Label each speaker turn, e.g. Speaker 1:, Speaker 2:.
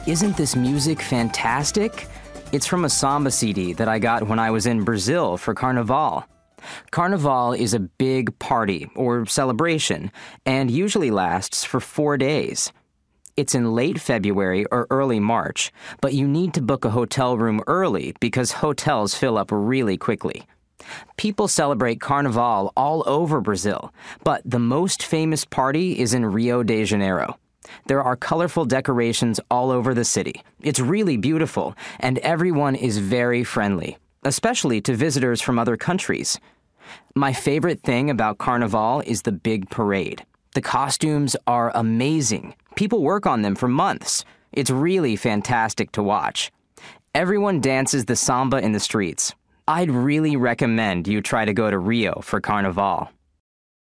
Speaker 1: Isn't this music fantastic? It's from a samba CD that I got when I was in Brazil for Carnaval. Carnaval is a big party or celebration and usually lasts for 4 days. It's in late February or early March, but you need to book a hotel room early because hotels fill up really quickly. People celebrate Carnaval all over Brazil, but the most famous party is in Rio de Janeiro. There are colorful decorations all over the city. It's really beautiful, and everyone is very friendly, especially to visitors from other countries. My favorite thing about Carnaval is the big parade. The costumes are amazing. People work on them for months. It's really fantastic to watch. Everyone dances the samba in the streets. I'd really recommend you try to go to Rio for Carnaval.